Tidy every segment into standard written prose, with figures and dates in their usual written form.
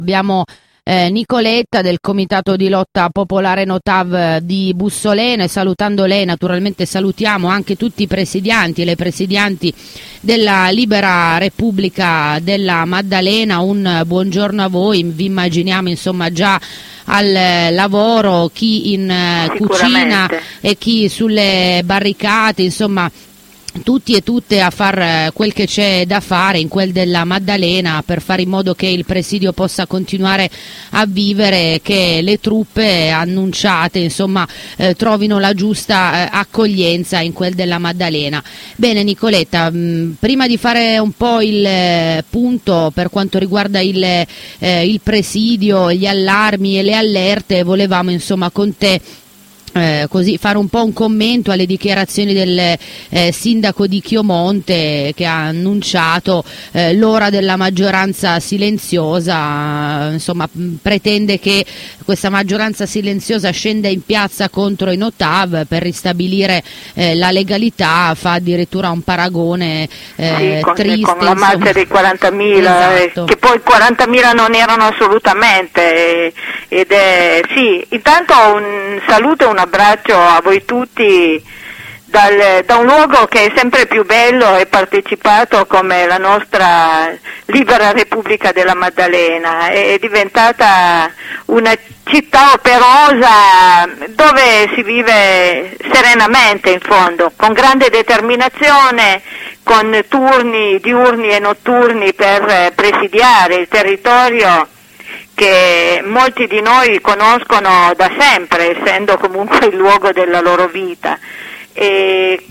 Abbiamo Nicoletta del Comitato di Lotta Popolare Notav di Bussoleno, e salutando lei naturalmente salutiamo anche tutti i presidianti e le presidianti della Libera Repubblica della Maddalena. Un buongiorno a voi, vi immaginiamo insomma già al lavoro, chi in cucina e chi sulle barricate, insomma tutti e tutte a far quel che c'è da fare in quel della Maddalena per fare in modo che il presidio possa continuare a vivere, che le truppe annunciate insomma trovino la giusta accoglienza in quel della Maddalena. Bene Nicoletta, prima di fare un po' il punto per quanto riguarda il presidio, gli allarmi e le allerte, volevamo insomma con te così fare un po' un commento alle dichiarazioni del sindaco di Chiomonte, che ha annunciato l'ora della maggioranza silenziosa. Insomma, pretende che questa maggioranza silenziosa scenda in piazza contro i Notav per ristabilire la legalità, fa addirittura un paragone triste con la marcia dei 40.000, esatto. Che poi 40.000 non erano assolutamente, sì, intanto un saluto e un abbraccio a voi tutti da un luogo che è sempre più bello e partecipato come la nostra Libera Repubblica della Maddalena. È diventata una città operosa dove si vive serenamente in fondo, con grande determinazione, con turni diurni e notturni per presidiare il territorio che molti di noi conoscono da sempre, essendo comunque il luogo della loro vita. E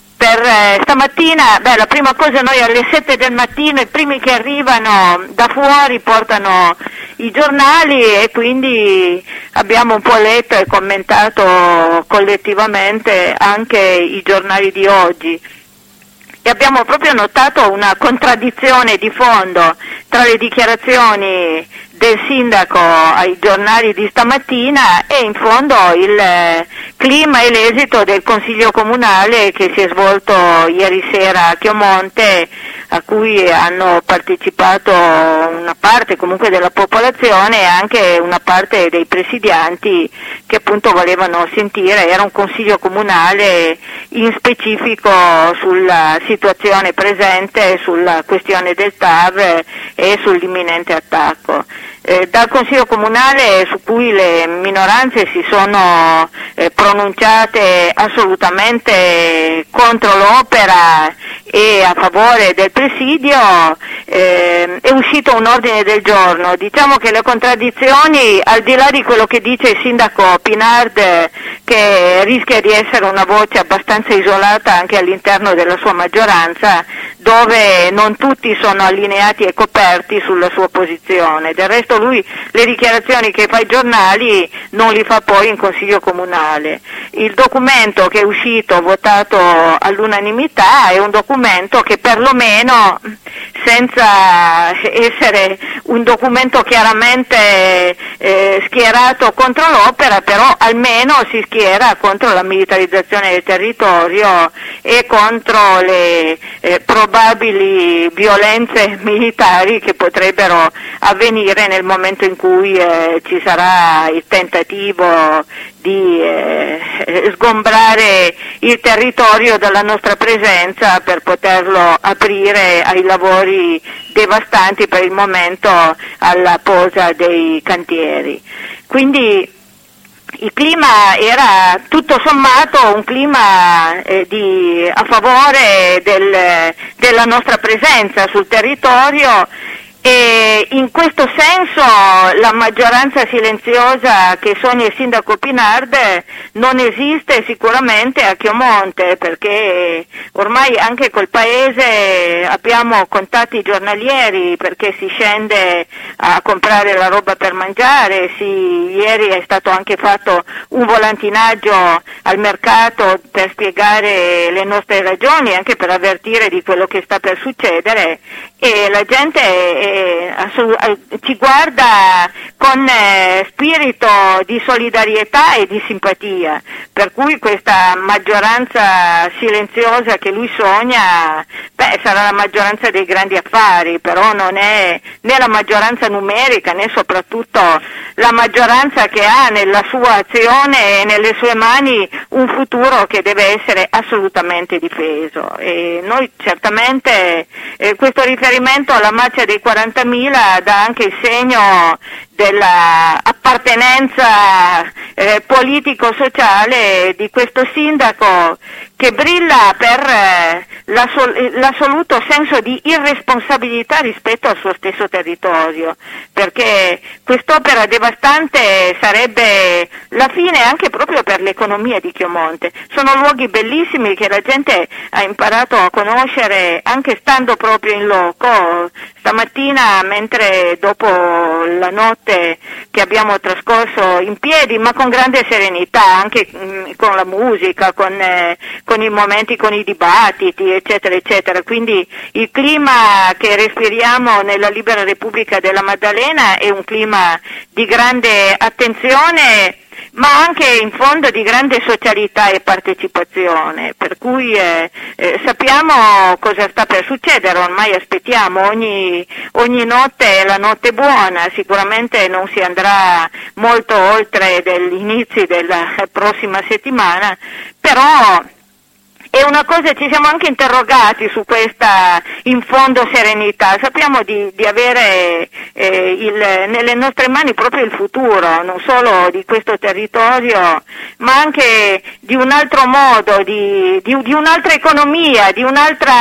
per stamattina, la prima cosa, noi alle 7 del mattino i primi che arrivano da fuori portano i giornali e quindi abbiamo un po' letto e commentato collettivamente anche i giornali di oggi. E abbiamo proprio notato una contraddizione di fondo tra le dichiarazioni del sindaco ai giornali di stamattina e in fondo il clima e l'esito del Consiglio Comunale che si è svolto ieri sera a Chiomonte, a cui hanno partecipato una parte comunque della popolazione e anche una parte dei presidianti che appunto volevano sentire. Era un Consiglio Comunale in specifico sulla situazione presente, sulla questione del TAV e sull'imminente attacco. Dal Consiglio Comunale, su cui le minoranze si sono pronunciate assolutamente contro l'opera e a favore del presidio, è uscito un ordine del giorno. Diciamo che le contraddizioni, al di là di quello che dice il sindaco Pinard, che rischia di essere una voce abbastanza isolata anche all'interno della sua maggioranza, dove non tutti sono allineati e coperti sulla sua posizione. Del resto lui le dichiarazioni che fa ai giornali non li fa poi in Consiglio Comunale. Il documento che è uscito, votato all'unanimità, è un documento che perlomeno, senza essere un documento chiaramente schierato contro l'opera, però almeno si schiera contro la militarizzazione del territorio e contro le probabili violenze militari che potrebbero avvenire nel momento in cui ci sarà il tentativo di sgombrare il territorio dalla nostra presenza per poterlo aprire ai lavori devastanti per il momento alla posa dei cantieri. Quindi il clima era tutto sommato un clima a favore della nostra presenza sul territorio, e in questo senso la maggioranza silenziosa che sogna il sindaco Pinard non esiste sicuramente a Chiomonte, perché ormai anche col paese abbiamo contatti giornalieri, perché si scende a comprare la roba per mangiare. Ieri è stato anche fatto un volantinaggio al mercato per spiegare le nostre ragioni, anche per avvertire di quello che sta per succedere, e la gente ci guarda con spirito di solidarietà e di simpatia, per cui questa maggioranza silenziosa che lui sogna, sarà la maggioranza dei grandi affari, però non è né la maggioranza numerica né soprattutto la maggioranza che ha nella sua azione e nelle sue mani un futuro che deve essere assolutamente difeso. E noi certamente questo riferimento alla marcia dei 40.000 dà anche il segno della appartenenza politico-sociale di questo sindaco che brilla per l'assoluto senso di irresponsabilità rispetto al suo stesso territorio, perché quest'opera devastante sarebbe la fine anche proprio per l'economia di Chiomonte. Sono luoghi bellissimi che la gente ha imparato a conoscere anche stando proprio in loco. Stamattina, mentre dopo la notte che abbiamo trascorso in piedi, ma con grande serenità, anche con la musica, con i momenti, con i dibattiti, eccetera, eccetera. Quindi il clima che respiriamo nella Libera Repubblica della Maddalena è un clima di grande attenzione, ma anche in fondo di grande socialità e partecipazione, per cui sappiamo cosa sta per succedere, ormai aspettiamo ogni notte la notte buona, sicuramente non si andrà molto oltre degli inizi della prossima settimana, però è una cosa, ci siamo anche interrogati su questa in fondo serenità, sappiamo di avere nelle nostre mani proprio il futuro, non solo di questo territorio, ma anche di un altro modo, di un'altra economia, di un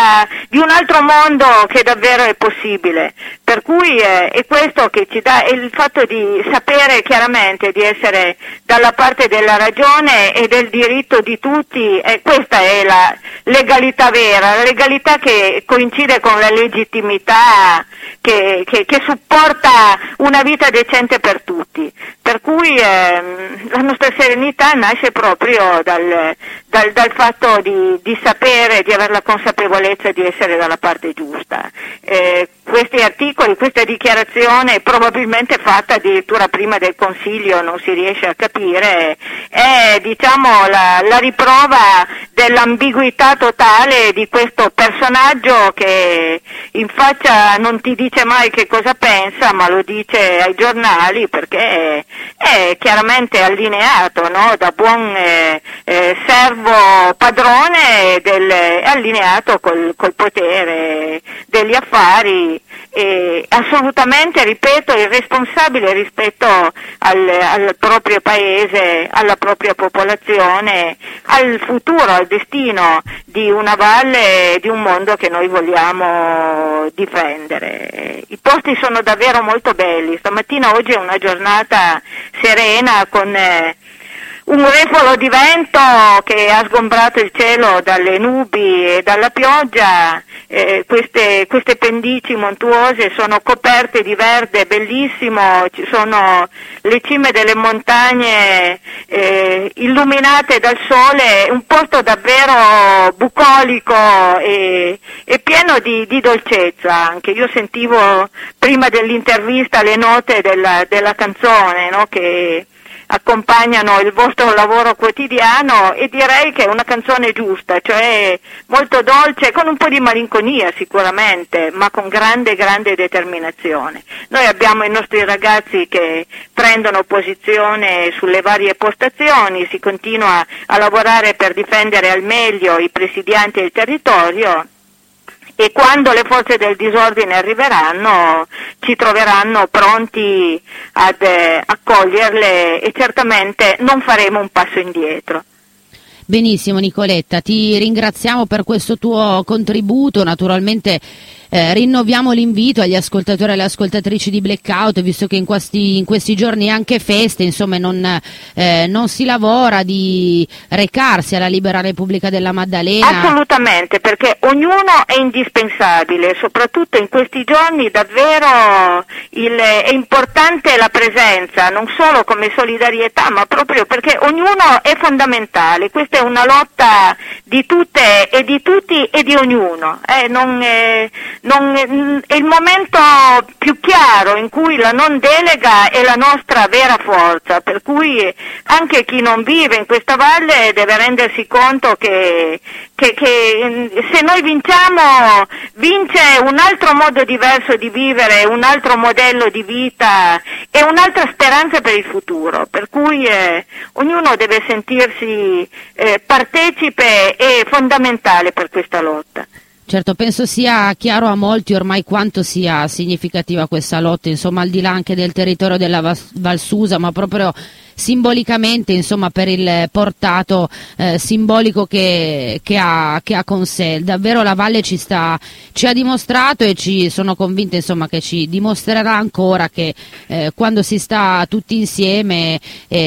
altro mondo che davvero è possibile. Per cui è questo che ci dà, è il fatto di sapere chiaramente di essere dalla parte della ragione e del diritto di tutti, e questa è la legalità vera, la legalità che coincide con la legittimità che supporta una vita decente per tutti. Per cui la nostra serenità nasce proprio dal fatto di sapere, di avere la consapevolezza di essere dalla parte giusta. Questi articoli, questa dichiarazione, probabilmente fatta addirittura prima del Consiglio, non si riesce a capire, è la riprova dell'ambiguità totale di questo personaggio che in faccia non ti dice mai che cosa pensa, ma lo dice ai giornali perché è chiaramente allineato, no? Da buon servo padrone, è allineato col potere degli affari, assolutamente, ripeto, irresponsabile rispetto al proprio paese, alla propria popolazione, al futuro, al destino di una valle, di un mondo che noi vogliamo difendere. I posti sono davvero molto belli, stamattina, oggi è una giornata serena con un refolo di vento che ha sgombrato il cielo dalle nubi e dalla pioggia. Queste pendici montuose sono coperte di verde bellissimo, ci sono le cime delle montagne illuminate dal sole, un posto davvero bucolico e pieno di dolcezza anche. Io sentivo prima dell'intervista le note della canzone, no, che accompagnano il vostro lavoro quotidiano, e direi che è una canzone giusta, cioè molto dolce, con un po' di malinconia sicuramente, ma con grande determinazione. Noi abbiamo i nostri ragazzi che prendono posizione sulle varie postazioni, si continua a lavorare per difendere al meglio i presidianti e il territorio, e quando le forze del disordine arriveranno ci troveranno pronti ad accoglierle, e certamente non faremo un passo indietro. Benissimo Nicoletta, ti ringraziamo per questo tuo contributo, naturalmente rinnoviamo l'invito agli ascoltatori e alle ascoltatrici di Blackout, visto che in questi giorni anche feste, insomma non si lavora, di recarsi alla Libera Repubblica della Maddalena. Assolutamente, perché ognuno è indispensabile, soprattutto in questi giorni davvero è importante la presenza, non solo come solidarietà, ma proprio perché ognuno è fondamentale. Questa è una lotta di tutte e di tutti e di ognuno. È il momento più chiaro in cui la non delega è la nostra vera forza, per cui anche chi non vive in questa valle deve rendersi conto che se noi vinciamo, vince un altro modo diverso di vivere, un altro modello di vita e un'altra speranza per il futuro, per cui ognuno deve sentirsi partecipe e fondamentale per questa lotta. Certo, penso sia chiaro a molti ormai quanto sia significativa questa lotta, insomma, al di là anche del territorio della Val Susa, ma proprio simbolicamente, insomma, per il portato simbolico che ha con sé. Davvero la Valle ci ha dimostrato e sono convinta, insomma, che ci dimostrerà ancora che quando si sta tutti insieme,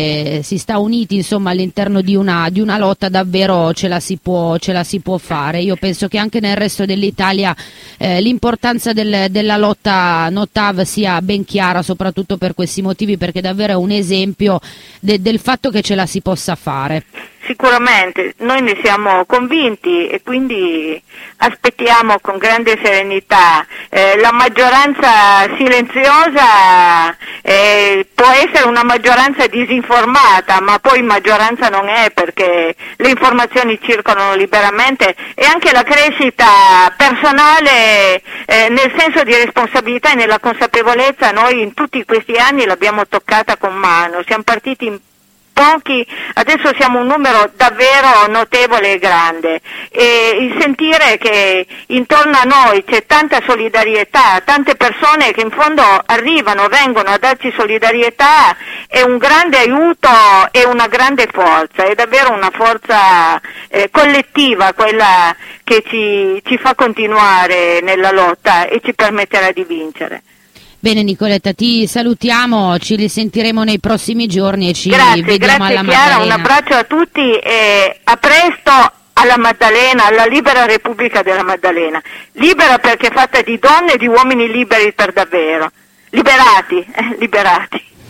si sta uniti, insomma, all'interno di una lotta, davvero ce la si può fare. Io penso che anche nel resto dell'Italia l'importanza della lotta NOTAV sia ben chiara, soprattutto per questi motivi, perché davvero è un esempio del fatto che ce la si possa fare. Sicuramente, noi ne siamo convinti e quindi aspettiamo con grande serenità. La maggioranza silenziosa può essere una maggioranza disinformata, ma poi maggioranza non è, perché le informazioni circolano liberamente, e anche la crescita personale nel senso di responsabilità e nella consapevolezza noi in tutti questi anni l'abbiamo toccata con mano, siamo partiti in pochi, adesso siamo un numero davvero notevole e grande, e il sentire che intorno a noi c'è tanta solidarietà, tante persone che in fondo vengono a darci solidarietà, è un grande aiuto e una grande forza, è davvero una forza collettiva quella che ci fa continuare nella lotta e ci permetterà di vincere. Bene Nicoletta, ti salutiamo, ci risentiremo nei prossimi giorni e ci vediamo alla Chiara, Maddalena. un abbraccio a tutti e a presto alla Maddalena, alla libera Repubblica della Maddalena. Libera perché è fatta di donne e di uomini liberi per davvero. Liberati.